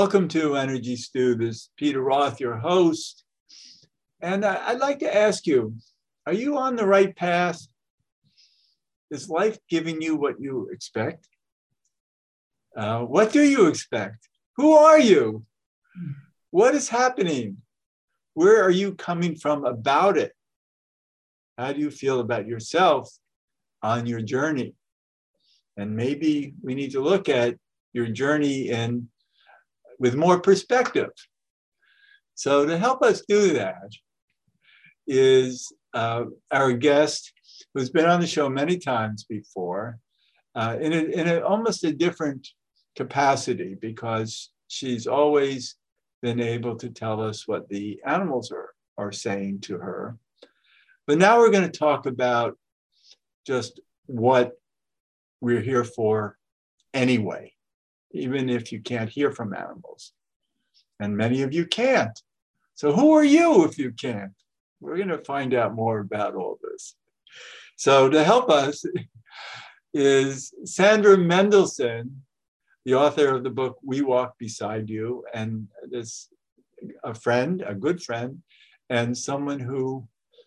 Welcome to Energy Stew. This is Peter Roth, your host. And I'd like to ask you, are you on the right path? Is life giving you what you expect? What do you expect? Who are you? What is happening? Where are you coming from about it? How do you feel about yourself on your journey? And maybe we need to look at your journey with more perspective. So to help us do that is our guest who's been on the show many times before in almost a different capacity, because she's always been able to tell us what the animals are saying to her. But now we're going to talk about just what we're here for anyway, even if you can't hear from animals. And many of you can't. So who are you if you can't? We're going to find out more about all this. So to help us is Sandra Mendelsohn, the author of the book, We Walk Beside You, and this a good friend, and someone who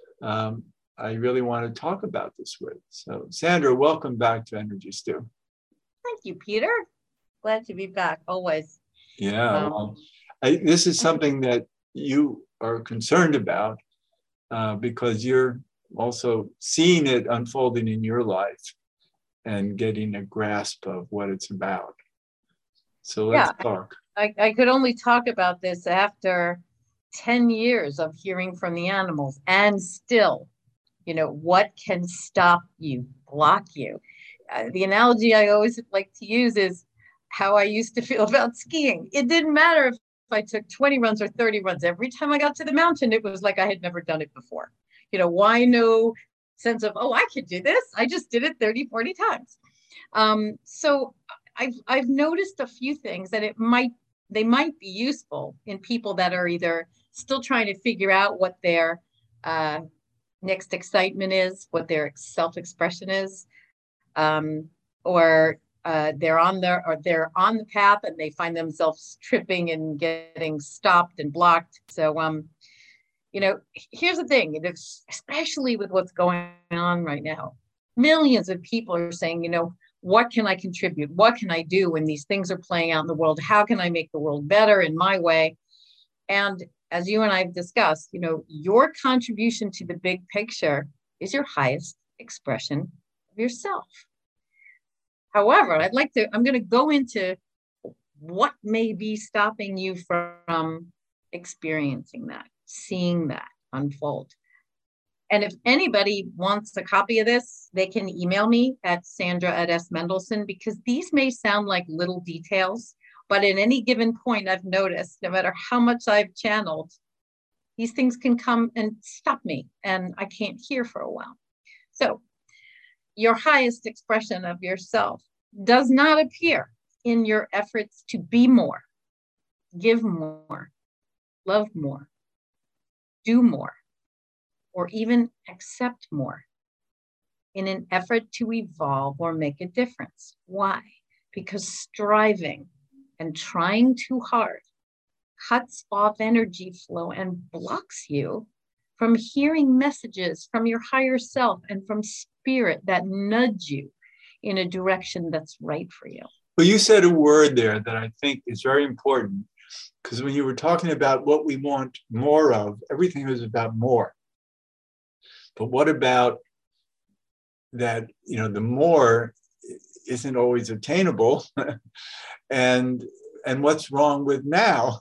I really want to talk about this with. So Sandra, welcome back to Energy Stew. Thank you, Peter. Glad to be back, always. Yeah, this is something that you are concerned about because you're also seeing it unfolding in your life and getting a grasp of what it's about. So let's talk. I could only talk about this after 10 years of hearing from the animals, and still, what can stop you, block you? The analogy I always like to use is how I used to feel about skiing. It didn't matter if I took 20 runs or 30 runs. Every time I got to the mountain, it was like I had never done it before. Why no sense of, oh, I could do this? I just did it 30, 40 times. So I've noticed a few things that they might be useful in people that are either still trying to figure out what their next excitement is, what their self-expression is, or they're on the path and they find themselves tripping and getting stopped and blocked. So, here's the thing, especially with what's going on right now, millions of people are saying, what can I contribute? What can I do when these things are playing out in the world? How can I make the world better in my way? And as you and I have discussed, your contribution to the big picture is your highest expression of yourself. However, I'm going to go into what may be stopping you from experiencing that, seeing that unfold. And if anybody wants a copy of this, they can email me at Sandra@SMendelsohn, because these may sound like little details, but at any given point, I've noticed, no matter how much I've channeled, these things can come and stop me, and I can't hear for a while. So your highest expression of yourself does not appear in your efforts to be more, give more, love more, do more, or even accept more in an effort to evolve or make a difference. Why? Because striving and trying too hard cuts off energy flow and blocks you from hearing messages from your higher self and from spirit that nudge you in a direction that's right for you. Well, you said a word there that I think is very important, because when you were talking about what we want more of, everything was about more. But what about that, the more isn't always attainable, and what's wrong with now,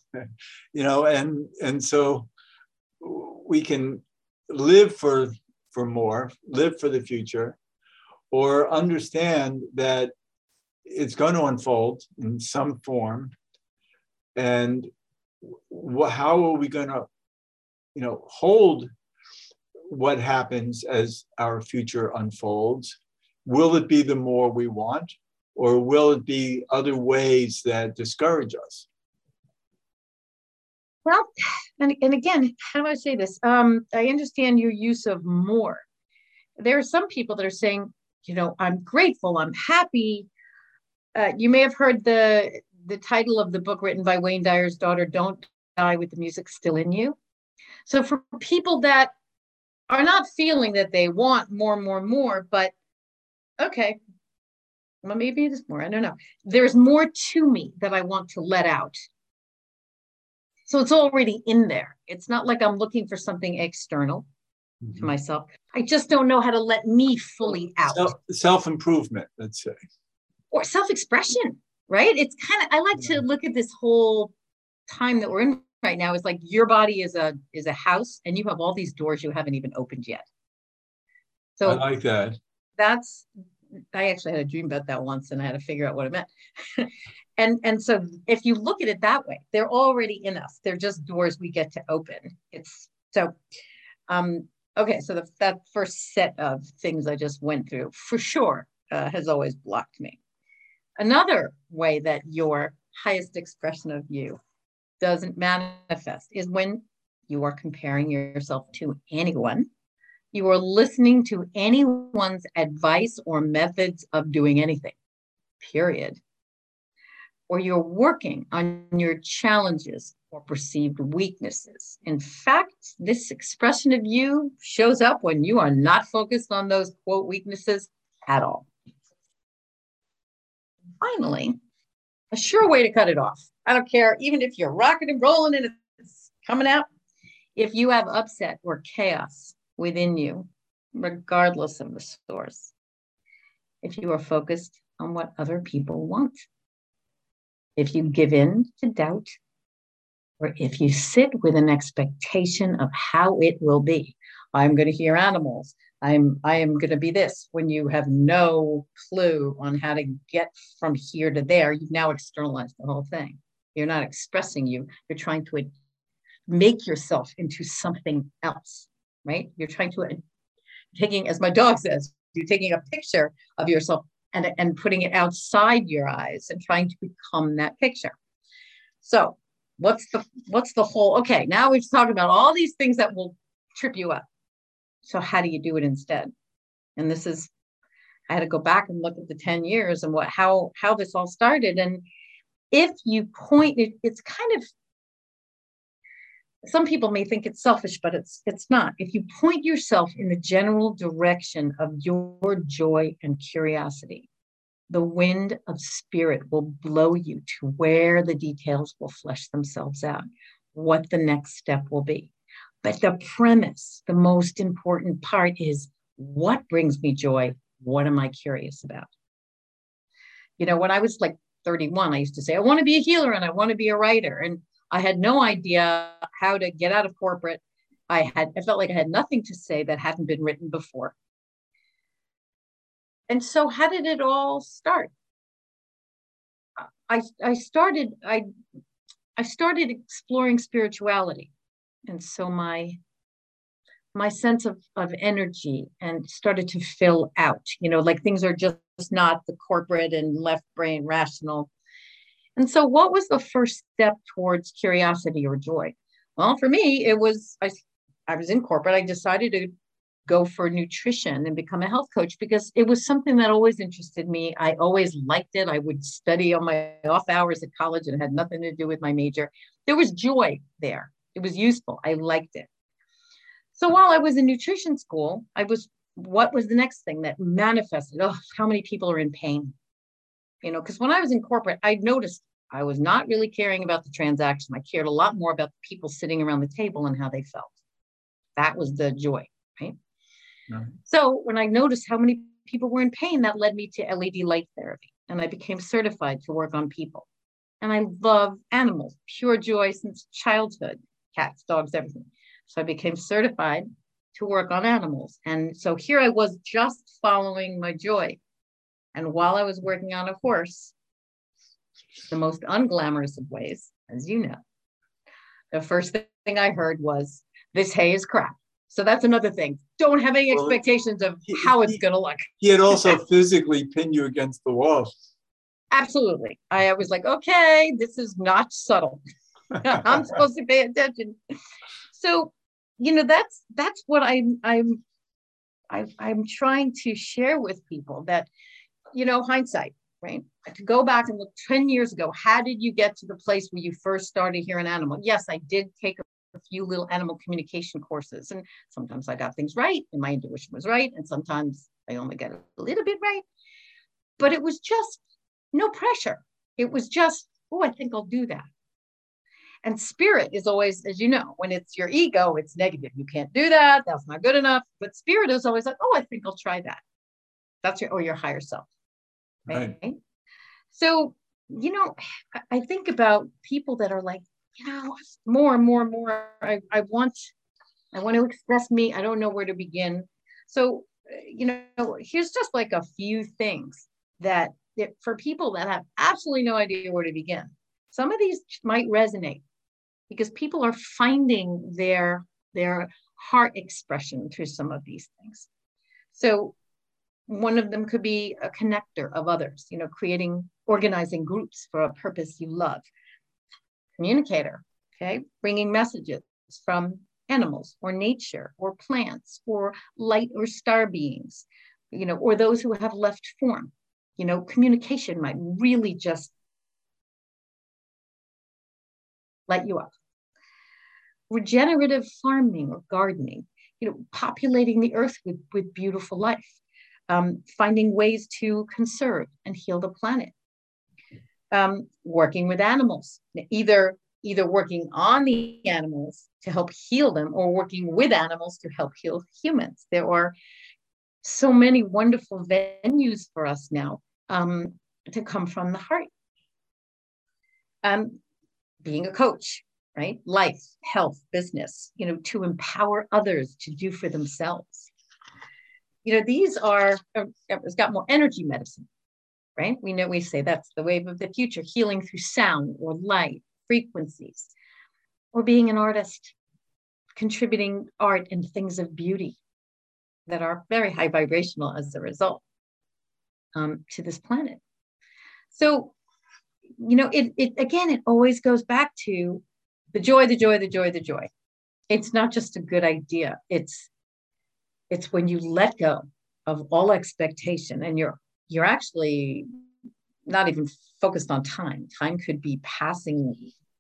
and so we can live for more, live for the future, or understand that it's going to unfold in some form, and how are we going to, hold what happens as our future unfolds? Will it be the more we want, or will it be other ways that discourage us? Well, and again, how do I say this? I understand your use of more. There are some people that are saying, I'm grateful, I'm happy. You may have heard the the title of the book written by Wayne Dyer's daughter, Don't Die with the Music Still in You. So for people that are not feeling that they want more, but okay, well, maybe it is more, I don't know. There's more to me that I want to let out. So it's already in there. It's not like I'm looking for something external to myself. I just don't know how to let me fully out. Self-improvement, let's say. Or self-expression, right? It's kind of, I like to look at this whole time that we're in right now is like your body is a house and you have all these doors you haven't even opened yet. So I like that. I actually had a dream about that once and I had to figure out what it meant. and so if you look at it that way, they're already in us. They're just doors we get to open. It's so, okay. So that first set of things I just went through for sure has always blocked me. Another way that your highest expression of you doesn't manifest is when you are comparing yourself to anyone. You are listening to anyone's advice or methods of doing anything, period. Or you're working on your challenges or perceived weaknesses. In fact, this expression of you shows up when you are not focused on those quote weaknesses at all. Finally, a sure way to cut it off. I don't care, even if you're rocking and rolling and it's coming out. If you have upset or chaos within you, regardless of the source, if you are focused on what other people want, if you give in to doubt, or if you sit with an expectation of how it will be, I'm going to hear animals. I am going to be this, when you have no clue on how to get from here to there. You've now externalized the whole thing. You're not expressing you. You're trying to make yourself into something else, right? You're trying to, taking, as my dog says, you're taking a picture of yourself and putting it outside your eyes and trying to become that picture. So what's the whole, okay, now we've talked about all these things that will trip you up. So how do you do it instead? And this is, I had to go back and look at the 10 years and how this all started. And if you point it, it's kind of, some people may think it's selfish, but it's not. If you point yourself in the general direction of your joy and curiosity, the wind of spirit will blow you to where the details will flesh themselves out, what the next step will be. But the premise, the most important part is, what brings me joy? What am I curious about? You know, when I was like 31, I used to say, I want to be a healer and I want to be a writer. And I had no idea how to get out of corporate. I felt like I had nothing to say that hadn't been written before. And so how did it all start? I started exploring spirituality. And so my sense of energy and started to fill out, you know, like things are just not the corporate and left brain rational. And so what was the first step towards curiosity or joy? Well, for me, it was, I was in corporate. I decided to go for nutrition and become a health coach because it was something that always interested me. I always liked it. I would study on my off hours at college and it had nothing to do with my major. There was joy there. It was useful. I liked it. So while I was in nutrition school, what was the next thing that manifested? Oh, how many people are in pain? You know, because when I was in corporate, I noticed I was not really caring about the transaction. I cared a lot more about the people sitting around the table and how they felt. That was the joy, right? No. So when I noticed how many people were in pain, that led me to LED light therapy. And I became certified to work on people. And I love animals, pure joy since childhood, cats, dogs, everything. So I became certified to work on animals. And so here I was just following my joy. And while I was working on a horse, the most unglamorous of ways, as you know, the first thing I heard was, this hay is crap. So that's another thing. Don't have any expectations of how it's going to look. He had also physically pinned you against the wall. Absolutely. I was like, okay, this is not subtle. I'm supposed to pay attention. So, you know, that's what I'm trying to share with people, that, you know, hindsight, right? To go back and look 10 years ago, how did you get to the place where you first started hearing animal? Yes, I did take a few little animal communication courses, and sometimes I got things right and my intuition was right, and sometimes I only got a little bit right, but it was just no pressure. It was just, oh, I think I'll do that. And spirit is always, as you know, when it's your ego, it's negative. You can't do that. That's not good enough. But spirit is always like, oh, I think I'll try that. That's your higher self. Right. So, I think about people that are like, more and more and more. I want to express me. I don't know where to begin. So, here's just like a few things that for people that have absolutely no idea where to begin. Some of these might resonate because people are finding their heart expression through some of these things. So one of them could be a connector of others, organizing groups for a purpose you love. Communicator, okay, bringing messages from animals or nature or plants or light or star beings, or those who have left form. Communication might really just light you up. Regenerative farming or gardening, populating the earth with beautiful life. Finding ways to conserve and heal the planet. Working with animals, either working on the animals to help heal them or working with animals to help heal humans. There are so many wonderful venues for us now to come from the heart. Being a coach, right? Life, health, business, to empower others to do for themselves. These are, it's got more energy medicine, right? We say that's the wave of the future, healing through sound or light, frequencies, or being an artist, contributing art and things of beauty that are very high vibrational as a result to this planet. So, it always goes back to the joy, the joy, the joy, the joy. It's not just a good idea. It's when you let go of all expectation and you're actually not even focused on time. Time could be passing,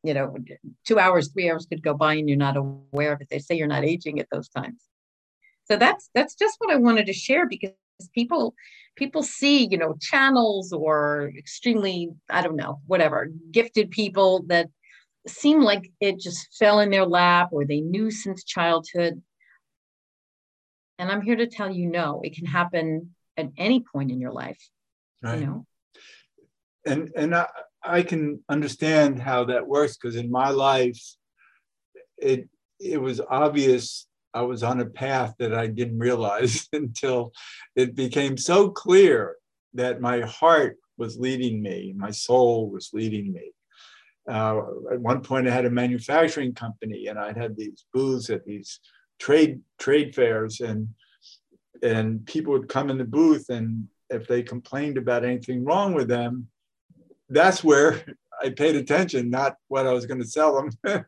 2 hours, 3 hours could go by and you're not aware of it. They say you're not aging at those times. So that's just what I wanted to share, because people see, channels or extremely, I don't know, whatever, gifted people that seem like it just fell in their lap or they knew since childhood. And I'm here to tell you, no, it can happen at any point in your life, right. And I can understand how that works, because in my life, it was obvious I was on a path that I didn't realize until it became so clear that my heart was leading me, my soul was leading me. At one point, I had a manufacturing company, and I'd had these booths at these trade fairs, and people would come in the booth, and if they complained about anything wrong with them, that's where I paid attention, not what I was going to sell them.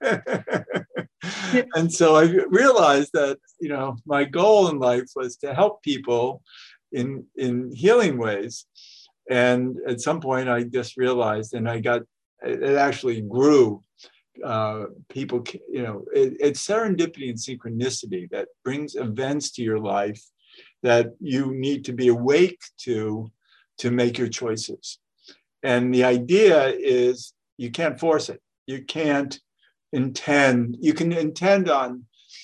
And so I realized that, my goal in life was to help people in healing ways. And at some point I just realized, and it actually grew. People, it's serendipity and synchronicity that brings events to your life that you need to be awake to make your choices. And the idea is you can't force it. You can't intend. You can intend on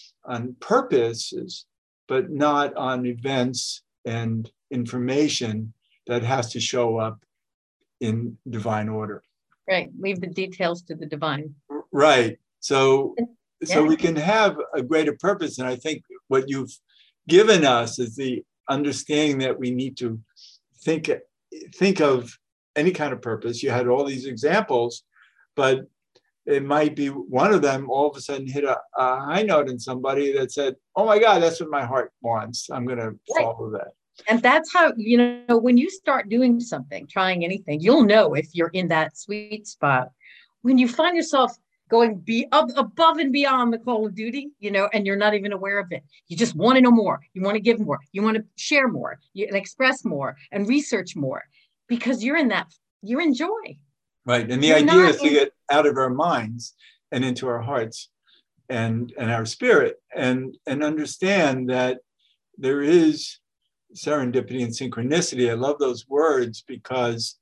purposes, but not on events and information that has to show up in divine order. Right. Leave the details to the divine. Right. So we can have a greater purpose. And I think what you've given us is the understanding that we need to think of any kind of purpose. You had all these examples, but it might be one of them all of a sudden hit a high note in somebody that said, oh my God, that's what my heart wants. I'm going to follow that. And that's how, when you start doing something, trying anything, you'll know if you're in that sweet spot. When you find yourself going above and beyond the call of duty, and you're not even aware of it. You just want to know more. You want to give more. You want to share more and express more and research more. because you're in joy. Right. And the You're idea not is to in, get out of our minds and into our hearts and our spirit and understand that there is serendipity and synchronicity. I love those words because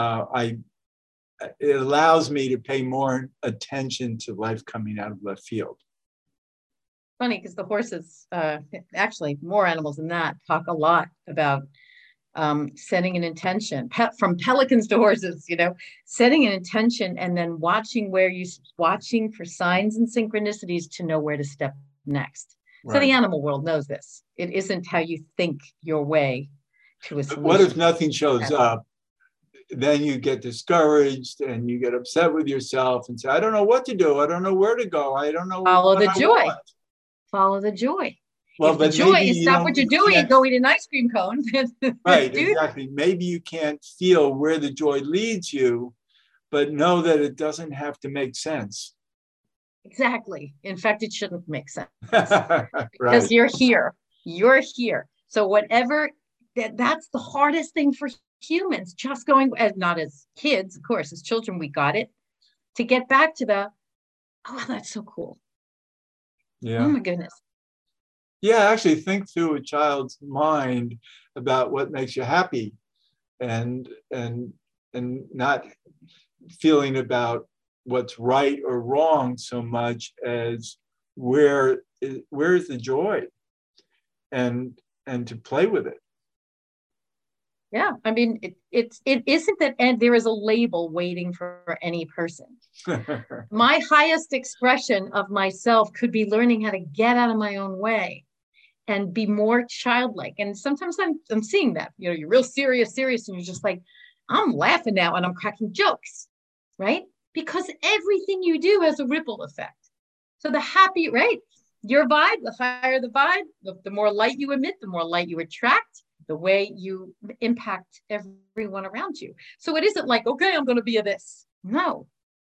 it allows me to pay more attention to life coming out of left field. funny because the horses, actually more animals than that, talk a lot about setting an intention, from pelicans to horses, setting an intention and then watching for signs and synchronicities to know where to step next. Right. So the animal world knows this. It isn't how you think your way to a solution. What if nothing shows up? Then you get discouraged and you get upset with yourself and say, I don't know what to do. I don't know where to go. I don't know. Follow the joy. Follow the joy. Well, if the joy is stop what you're doing and go eat an ice cream cone. Right, exactly. Maybe you can't feel where the joy leads you, but know that it doesn't have to make sense. Exactly. In fact, it shouldn't make sense. Right. Because you're here. You're here. So whatever, that's the hardest thing for humans, just going, not as kids, of course, as children, we got it, to get back to oh, that's so cool. Yeah. Oh my goodness. Yeah, actually think through a child's mind about what makes you happy and not feeling about what's right or wrong so much as where is the joy and to play with it. Yeah, I mean, it isn't that, and there is a label waiting for any person. My highest expression of myself could be learning how to get out of my own way and be more childlike. And sometimes I'm seeing that, you're real serious, and you're just like, I'm laughing now and I'm cracking jokes, right? Because everything you do has a ripple effect. So the happy, right? Your vibe, the higher the vibe, the more light you emit, the more light you attract, the way you impact everyone around you. So it isn't like, okay, I'm going to be a this. No.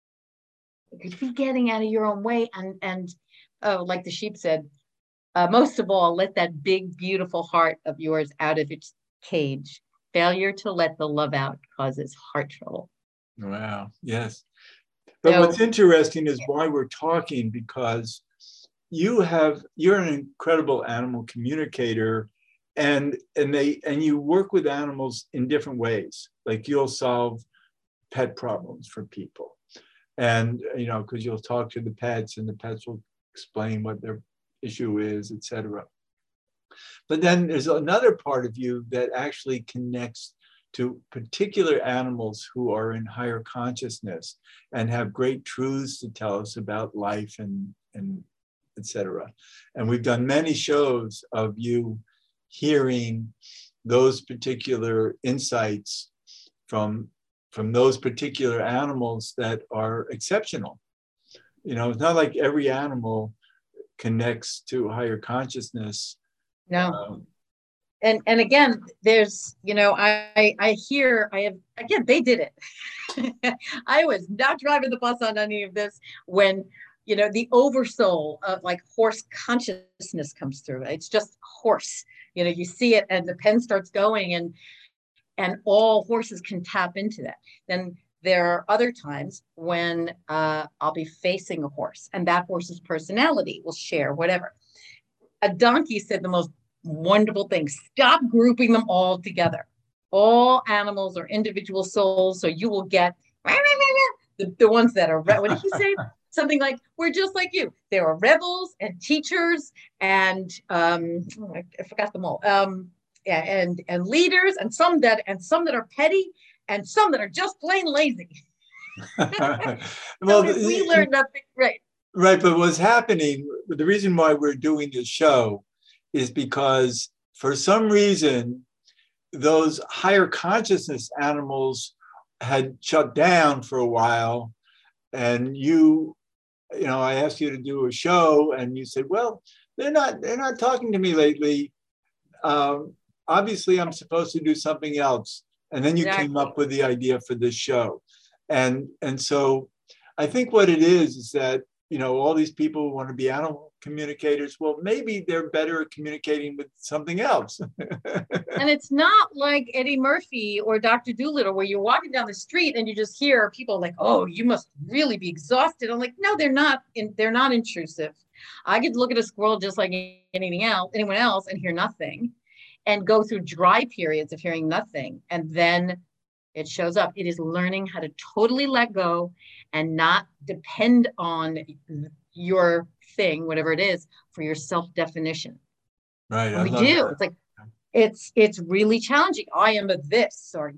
It could be getting out of your own way and like the sheep said, most of all, let that big, beautiful heart of yours out of its cage. Failure to let the love out causes heart trouble. Wow. Yes. But what's interesting is why we're talking, because you're an incredible animal communicator, and you work with animals in different ways. Like you'll solve pet problems for people, and because you'll talk to the pets, and the pets will explain what their issue is, etc. But then there's another part of you that actually connects to particular animals who are in higher consciousness and have great truths to tell us about life and etc. And we've done many shows of you hearing those particular insights from those particular animals that are exceptional. It's not like every animal connects to higher consciousness. No. And again, there's, I hear, they did it. I was not driving the bus on any of this when, the oversoul of like horse consciousness comes through. It's just horse, you see it and the pen starts going and all horses can tap into that. Then there are other times when I'll be facing a horse and that horse's personality will share whatever. A donkey said the most wonderful thing: stop grouping them all together. All animals are individual souls, so you will get the ones that are, what did he say? Something like, we're just like you. There are rebels and teachers and I forgot them all. And leaders and some that are petty and some that are just plain lazy. Well, so we learn nothing, right? Right, but what's happening, the reason why we're doing this show is because for some reason, those higher consciousness animals had shut down for a while. And I asked you to do a show and you said, well, they're not talking to me lately. Obviously I'm supposed to do something else. And then you came up with the idea for this show. And so I think what it is that, all these people who want to be animal communicators. Well, maybe they're better at communicating with something else. And it's not like Eddie Murphy or Dr. Dolittle, where you're walking down the street and you just hear people like, "Oh, you must really be exhausted." I'm like, no, they're not. They're not intrusive. I could look at a squirrel just like anyone else, and hear nothing, and go through dry periods of hearing nothing, and then it shows up. It is learning how to totally let go and not depend on your thing, whatever it is, for your self-definition. Right. And we do. That. It's like it's really challenging. I am a this, or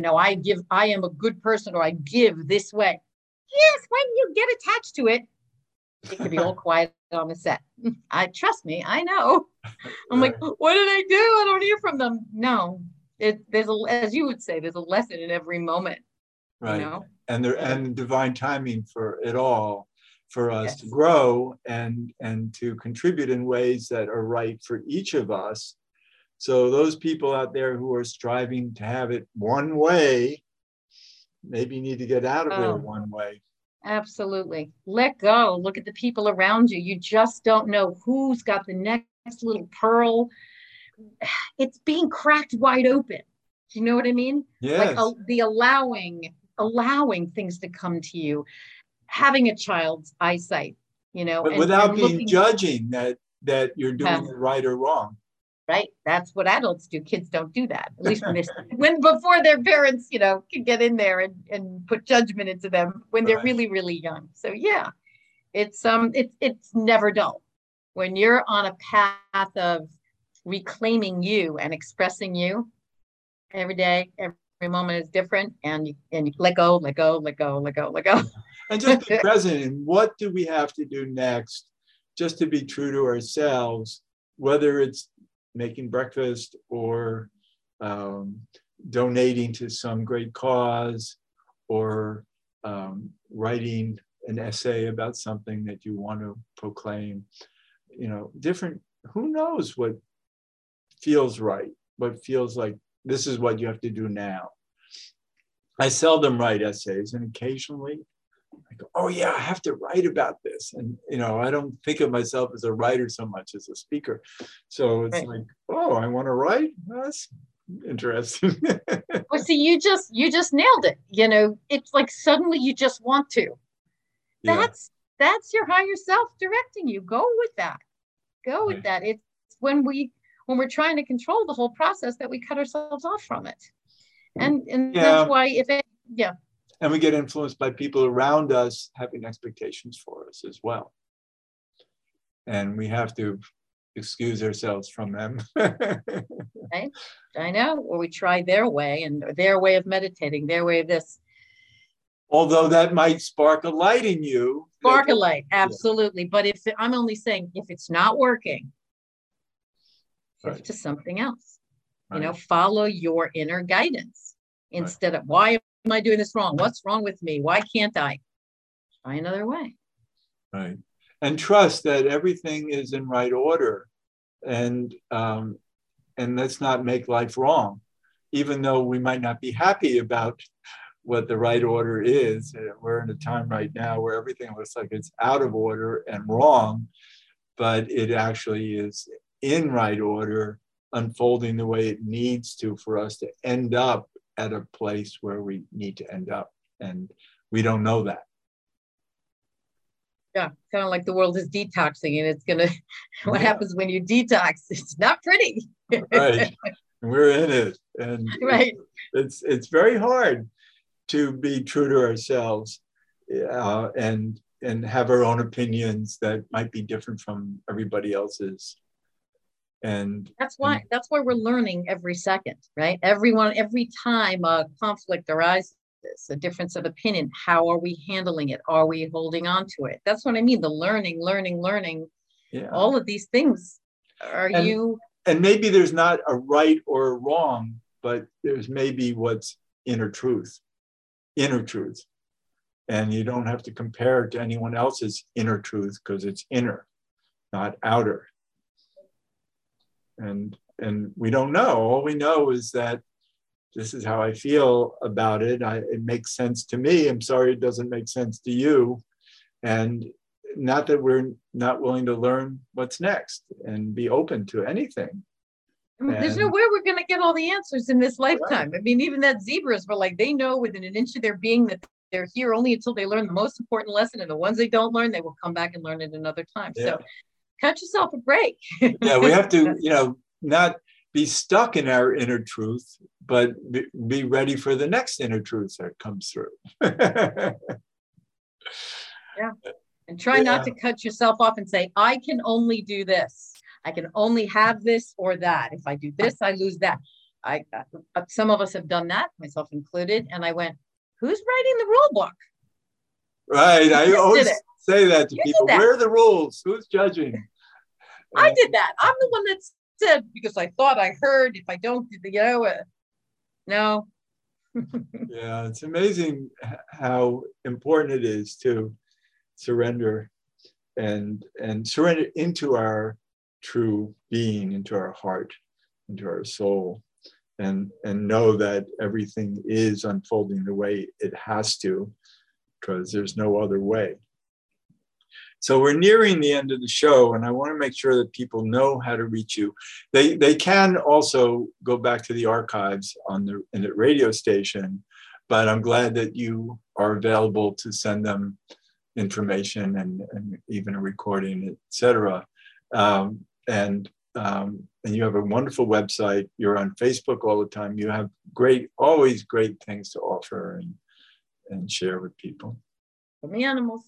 I am a good person, or I give this way. Yes, when you get attached to it, it can be all quiet on the set. Trust me, I know. I'm like, what did I do? I don't hear from them. No, there's as you would say, there's a lesson in every moment. Right. You know? And divine timing for it all, for us to grow and to contribute in ways that are right for each of us. So those people out there who are striving to have it one way, maybe need to get out of their one way. Absolutely. Let go. Look at the people around you. You just don't know who's got the next little pearl. It's being cracked wide open. Do you know what I mean? Yes. Like the allowing things to come to you, having a child's eyesight, but without being judging that you're doing it right or wrong. Right. That's what adults do. Kids don't do that. At least before their parents, can get in there and put judgment into them when they're really, really young. So yeah, it's never dull. When you're on a path of reclaiming you and expressing you every day, every moment is different, and you let go, let go, let go, let go, let go. And just be present in what do we have to do next, just to be true to ourselves, whether it's making breakfast or donating to some great cause, or writing an essay about something that you want to proclaim. Who knows what feels right, what feels like this is what you have to do now. I seldom write essays, and occasionally I go, oh yeah, I have to write about this. And, I don't think of myself as a writer so much as a speaker. So it's like, oh, I want to write? That's interesting. Well, see, you just nailed it. It's like suddenly you just want to. That's your higher self directing you. Go with that. Go with that. It's when we're trying to control the whole process that we cut ourselves off from it. And that's why and we get influenced by people around us having expectations for us as well. And we have to excuse ourselves from them. Right? I know. Or we try their way, and their way of meditating, their way of this. Although that might spark a light in you. Spark a light, absolutely. But I'm only saying, if it's not working, shift to something else. Follow your inner guidance instead of, why am I doing this wrong? What's wrong with me? Why can't I? Try another way. Right. And trust that everything is in right order. And let's not make life wrong. Even though we might not be happy about what the right order is. We're in a time right now where everything looks like it's out of order and wrong, but it actually is in right order, unfolding the way it needs to for us to end up at a place where we need to end up. And we don't know that. Yeah, kind of like the world is detoxing, and what happens when you detox? It's not pretty. Right. We're in it. And right. It's very hard to be true to ourselves and have our own opinions that might be different from everybody else's. And that's why we're learning every second, right? Every time a conflict arises, a difference of opinion, how are we handling it? Are we holding on to it? That's what I mean. The learning. Yeah. All of these things and maybe there's not a right or a wrong, but there's maybe what's inner truth. And you don't have to compare it to anyone else's inner truth, because it's inner, not outer. And we don't know. All we know is that this is how I feel about it. It makes sense to me. I'm sorry it doesn't make sense to you. And not that we're not willing to learn what's next and be open to anything. I mean, there's no way we're going to get all the answers in this lifetime. Right. I mean, even that zebras were like, they know within an inch of their being that they're here only until they learn the most important lesson. And the ones they don't learn, they will come back and learn it another time. Yeah. So cut yourself a break. Yeah, we have to, not be stuck in our inner truth, but be ready for the next inner truth that comes through. Yeah. And try not to cut yourself off and say, I can only do this. I can only have this or that. If I do this, I lose that. Some of us have done that, myself included. And I went, who's writing the rule book? Right. I always say that to people. Where are the rules? Who's judging? I did that. I'm the one that said, because I thought I heard, if I don't, no. Yeah, it's amazing how important it is to surrender and surrender into our true being, into our heart, into our soul, and know that everything is unfolding the way it has to, because there's no other way. So we're nearing the end of the show, and I want to make sure that people know how to reach you. They can also go back to the archives in the radio station, but I'm glad that you are available to send them information and even a recording, etc. And you have a wonderful website. You're on Facebook all the time. You have always great things to offer and share with people. From the animals.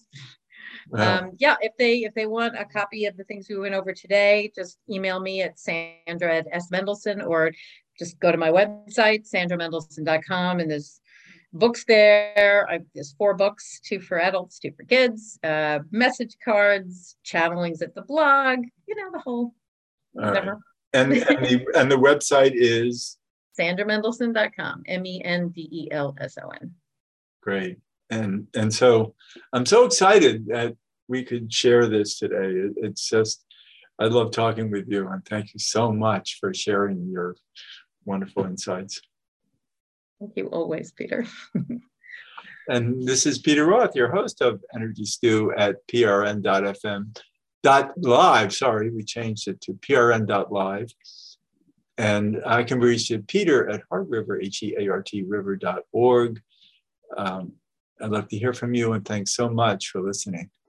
If they want a copy of the things we went over today, just email me at Sandra@SMendelsohn, or just go to my website, sandramendelsohn.com, and there's books there. There's 4 books, 2 for adults, 2 for kids, message cards, channelings at the blog, the whole whatever. Right. And the website is sandramendelsohn.com, MENDELSON. Great. And so I'm so excited that we could share this today. It's just, I love talking with you, and thank you so much for sharing your wonderful insights. Thank you always, Peter. And this is Peter Roth, your host of Energy Stew at prn.live. Sorry, we changed it to prn.live. And I can be reached at peter@heartriver, HEART river.org. I'd love to hear from you, and thanks so much for listening.